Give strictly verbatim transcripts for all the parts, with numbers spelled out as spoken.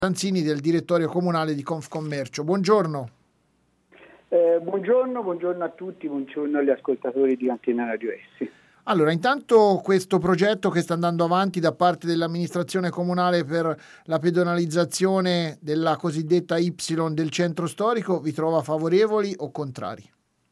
Tanzini del direttorio comunale di Confcommercio. Buongiorno. Eh, buongiorno, buongiorno a tutti, buongiorno agli ascoltatori di Antenna Radio S. Allora, intanto questo progetto che sta andando avanti da parte dell'amministrazione comunale per la pedonalizzazione della cosiddetta Y del centro storico vi trova favorevoli o contrari?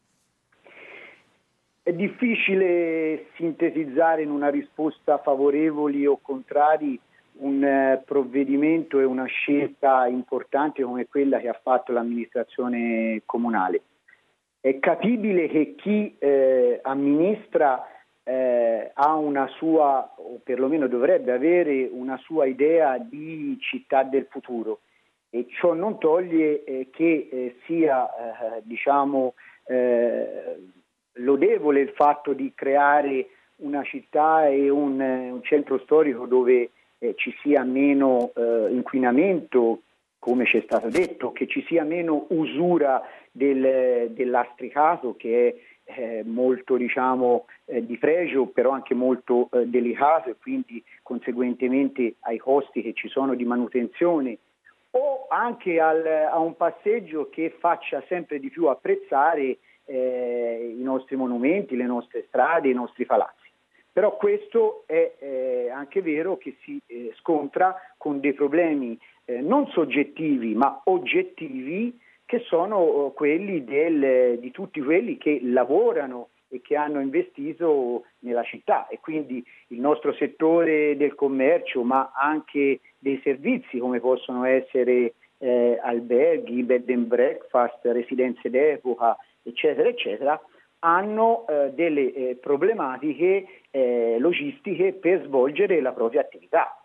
È difficile sintetizzare in una risposta favorevoli o contrari un eh, provvedimento e una scelta importante come quella che ha fatto l'amministrazione comunale. È capibile che chi eh, amministra eh, ha una sua, o perlomeno dovrebbe avere una sua idea di città del futuro, e ciò non toglie eh, che eh, sia eh, diciamo eh, lodevole il fatto di creare una città e un, un centro storico dove Eh, ci sia meno eh, inquinamento, come ci è stato detto, che ci sia meno usura del, dell'astricato, che è eh, molto diciamo eh, di pregio, però anche molto eh, delicato, e quindi conseguentemente ai costi che ci sono di manutenzione, o anche al, a un passeggio che faccia sempre di più apprezzare eh, i nostri monumenti, le nostre strade, i nostri palazzi. Però questo è eh, anche vero che si eh, scontra con dei problemi eh, non soggettivi ma oggettivi, che sono quelli del, di tutti quelli che lavorano e che hanno investito nella città, e quindi il nostro settore del commercio, ma anche dei servizi come possono essere eh, alberghi, bed and breakfast, residenze d'epoca, eccetera, eccetera, hanno eh, delle eh, problematiche eh, logistiche per svolgere la propria attività,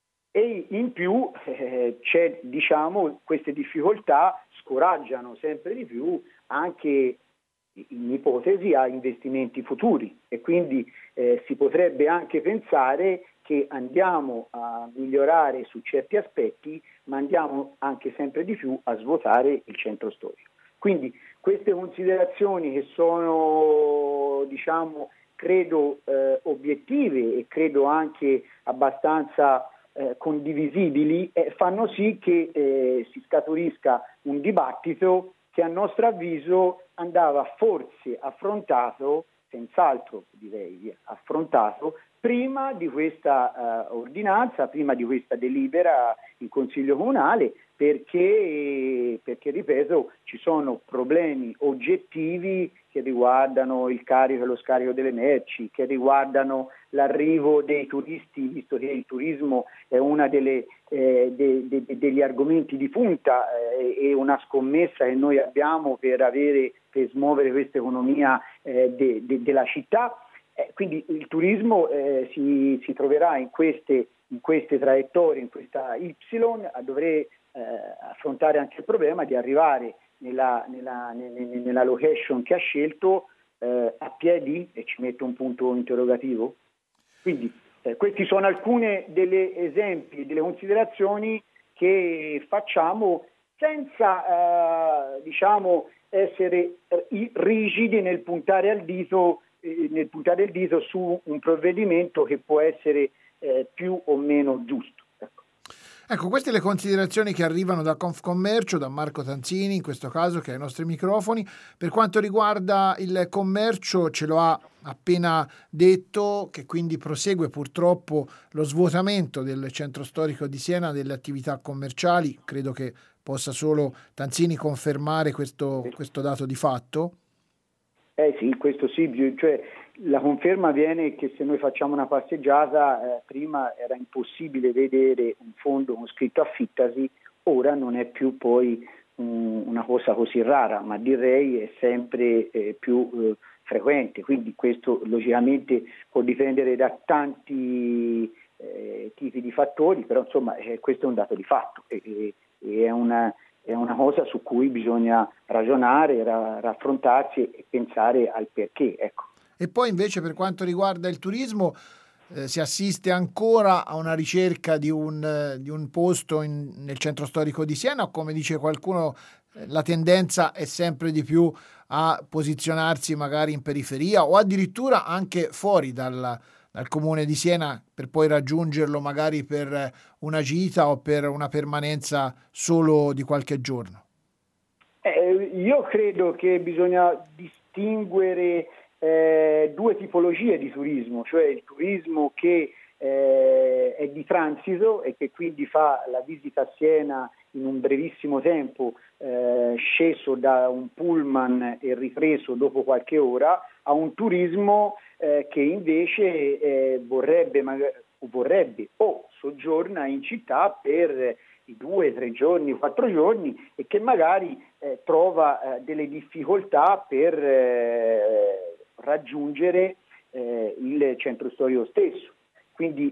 e in più eh, c'è, diciamo, queste difficoltà scoraggiano sempre di più anche in ipotesi a investimenti futuri, e quindi eh, si potrebbe anche pensare che andiamo a migliorare su certi aspetti, ma andiamo anche sempre di più a svuotare il centro storico. Quindi queste considerazioni, che sono, diciamo, credo eh, obiettive e credo anche abbastanza eh, condivisibili, eh, fanno sì che eh, si scaturisca un dibattito che a nostro avviso andava forse affrontato, senz'altro direi affrontato, prima di questa uh, ordinanza, prima di questa delibera in Consiglio Comunale, perché, perché, ripeto, ci sono problemi oggettivi che riguardano il carico e lo scarico delle merci, che riguardano l'arrivo dei turisti, visto che il turismo è uno eh, de, de, de, degli argomenti di punta eh, e una scommessa che noi abbiamo per avere, per smuovere questa economia eh, de, de, della città. Eh, quindi il turismo eh, si, si troverà in queste, in queste traiettorie, in questa Y, a dover eh, affrontare anche il problema di arrivare nella, nella, nella location che ha scelto eh, a piedi, e ci metto un punto interrogativo. Quindi eh, questi sono alcuni degli esempi, delle considerazioni che facciamo senza eh, diciamo essere rigidi nel puntare al dito nel puntare il dito su un provvedimento che può essere eh, più o meno giusto. Ecco. ecco, queste le considerazioni che arrivano da Confcommercio, da Marco Tanzini, in questo caso, che ha i nostri microfoni. Per quanto riguarda il commercio, ce lo ha appena detto, che quindi prosegue purtroppo lo svuotamento del centro storico di Siena delle attività commerciali. Credo che possa solo Tanzini confermare questo, questo dato di fatto. Eh sì, questo sì, cioè la conferma viene che se noi facciamo una passeggiata, eh, prima era impossibile vedere un fondo con scritto affittasi, ora non è più poi um, una cosa così rara, ma direi è sempre eh, più eh, frequente, quindi questo logicamente può dipendere da tanti eh, tipi di fattori, però insomma eh, questo è un dato di fatto e, e, e è una... è una cosa su cui bisogna ragionare, ra- raffrontarsi e pensare al perché. Ecco. E poi invece per quanto riguarda il turismo eh, si assiste ancora a una ricerca di un, eh, di un posto in, nel centro storico di Siena, o come dice qualcuno eh, la tendenza è sempre di più a posizionarsi magari in periferia o addirittura anche fuori dal, dal comune di Siena per poi raggiungerlo magari per una gita o per una permanenza solo di qualche giorno? Eh, io credo che bisogna distinguere eh, due tipologie di turismo, cioè il turismo che eh, è di transito e che quindi fa la visita a Siena in un brevissimo tempo, eh, sceso da un pullman e ripreso dopo qualche ora, a un turismo eh, che invece eh, vorrebbe, vorrebbe o soggiorna in città per i due, tre giorni, quattro giorni e che magari eh, trova eh, delle difficoltà per eh, raggiungere eh, il centro storico stesso. Quindi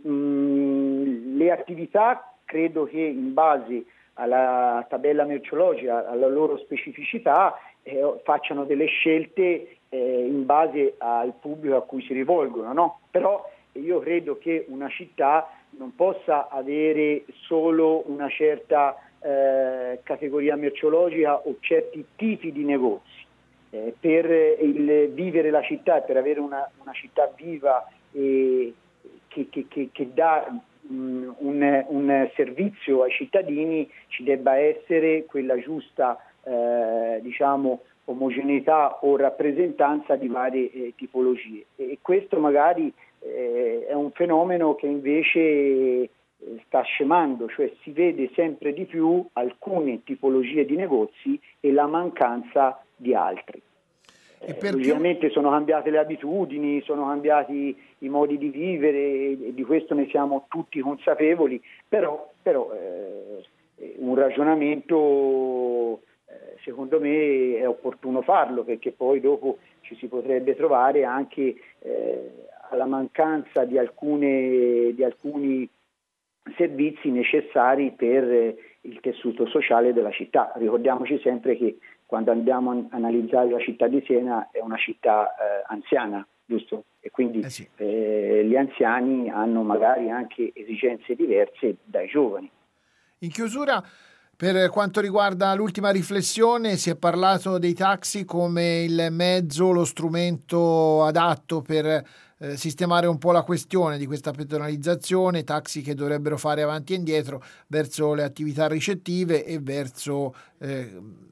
mh, le attività credo che in base alla tabella merceologica, alla loro specificità, eh, facciano delle scelte eh, in base al pubblico a cui si rivolgono, no? Però io credo che una città non possa avere solo una certa eh, categoria merceologica o certi tipi di negozi. Eh, per il vivere la città, per avere una, una città viva e che, che, che, che dà mh, un, un servizio ai cittadini, ci debba essere quella giusta eh, diciamo omogeneità o rappresentanza di varie eh, tipologie. E questo magari eh, è un fenomeno che invece eh, sta scemando, cioè si vede sempre di più alcune tipologie di negozi e la mancanza di altri. Eh, ovviamente più... sono cambiate le abitudini, sono cambiati i modi di vivere e di questo ne siamo tutti consapevoli, però, però eh, un ragionamento eh, secondo me è opportuno farlo, perché poi dopo ci si potrebbe trovare anche eh, alla mancanza di, alcune, di alcuni servizi necessari per il tessuto sociale della città. Ricordiamoci sempre che quando andiamo a analizzare la città di Siena è una città eh, anziana, giusto? E quindi eh sì. eh, gli anziani hanno magari anche esigenze diverse dai giovani. In chiusura, per quanto riguarda l'ultima riflessione, si è parlato dei taxi come il mezzo, lo strumento adatto per eh, sistemare un po' la questione di questa pedonalizzazione, taxi che dovrebbero fare avanti e indietro verso le attività ricettive e verso eh,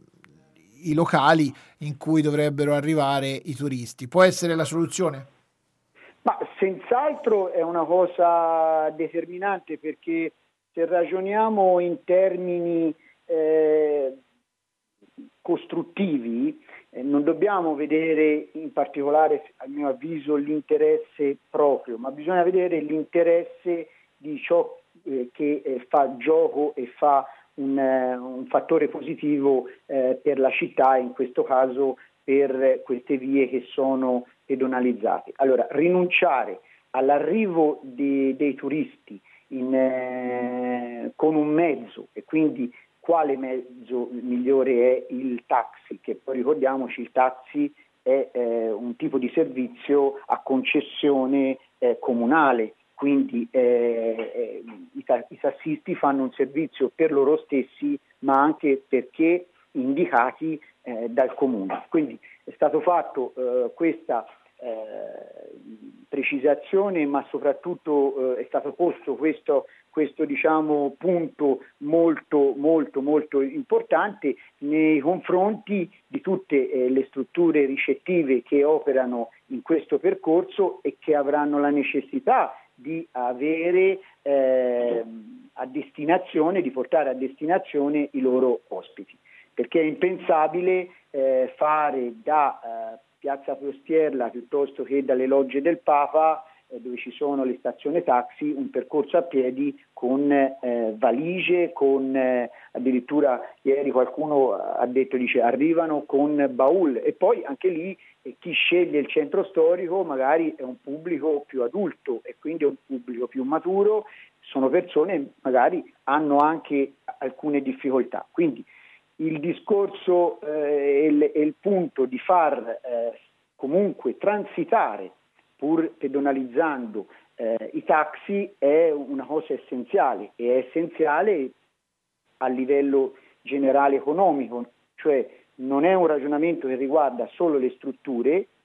i locali in cui dovrebbero arrivare i turisti. Può essere la soluzione? Ma senz'altro è una cosa determinante, perché se ragioniamo in termini eh, costruttivi, eh, non dobbiamo vedere in particolare, a mio avviso, l'interesse proprio, ma bisogna vedere l'interesse di ciò eh, che eh, fa gioco e fa un, eh, un fattore positivo eh, per la città, in questo caso per queste vie che sono pedonalizzate. Allora, rinunciare all'arrivo di, dei turisti in, eh, con un mezzo, e quindi quale mezzo migliore è il taxi, che poi ricordiamoci il taxi è eh, un tipo di servizio a concessione eh, comunale, quindi eh, eh, i, ta- i tassisti fanno un servizio per loro stessi, ma anche perché indicati eh, dal comune. Quindi è stato fatto eh, questa eh, precisazione, ma soprattutto eh, è stato posto questo, questo diciamo, punto molto molto molto importante nei confronti di tutte eh, le strutture ricettive che operano in questo percorso e che avranno la necessità di avere eh, a destinazione, di portare a destinazione i loro ospiti, perché è impensabile eh, fare da eh, Piazza Prostierla piuttosto che dalle logge del Papa, eh, dove ci sono le stazioni taxi, un percorso a piedi con eh, valigie, con eh, addirittura ieri qualcuno ha detto, dice, arrivano con baul, e poi anche lì eh, chi sceglie il centro storico magari è un pubblico più adulto e quindi è un pubblico più maturo, sono persone che magari hanno anche alcune difficoltà. Quindi il discorso eh, e, il, e il punto di far eh, comunque transitare, pur pedonalizzando eh, i taxi, è una cosa essenziale, e è essenziale a livello generale economico, cioè non è un ragionamento che riguarda solo le strutture,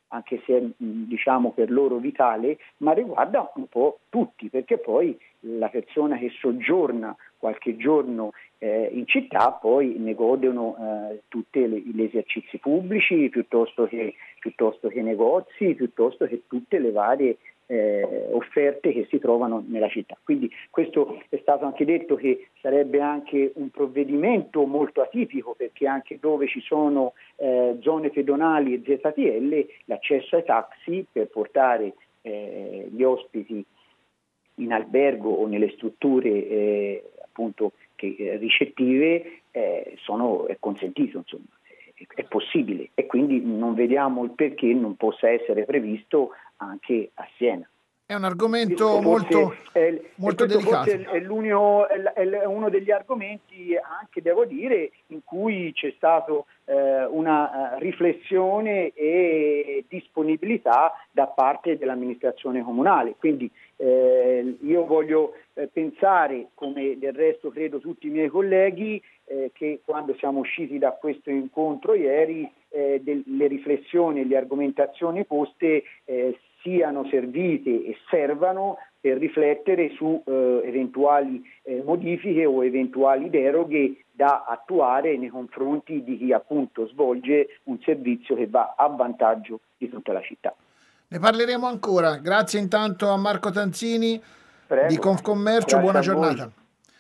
anche se è diciamo per loro vitale, ma riguarda un po' tutti, perché poi la persona che soggiorna qualche giorno eh, in città poi ne godono eh, tutti gli esercizi pubblici piuttosto che, piuttosto che negozi, piuttosto che tutte le varie eh, offerte che si trovano nella città. Quindi questo è stato anche detto che sarebbe anche un provvedimento molto atipico, perché anche dove ci sono eh, zone pedonali e Z T L, l'accesso ai taxi per portare eh, gli ospiti in albergo o nelle strutture eh, appunto che, eh, ricettive eh, sono, è consentito, insomma, è, è possibile, e quindi non vediamo il perché non possa essere previsto anche a Siena. È un argomento molto, è, molto delicato. Forse è, l'unico, è uno degli argomenti, anche devo dire, in cui c'è stata eh, una riflessione e disponibilità da parte dell'amministrazione comunale. Quindi eh, io voglio eh, pensare, come del resto credo tutti i miei colleghi, eh, che quando siamo usciti da questo incontro ieri, eh, delle riflessioni e le argomentazioni poste eh, siano servite e servano per riflettere su eh, eventuali eh, modifiche o eventuali deroghe da attuare nei confronti di chi appunto svolge un servizio che va a vantaggio di tutta la città. Ne parleremo ancora. Grazie intanto a Marco Tanzini. Prego. Di Confcommercio, Grazie buona giornata.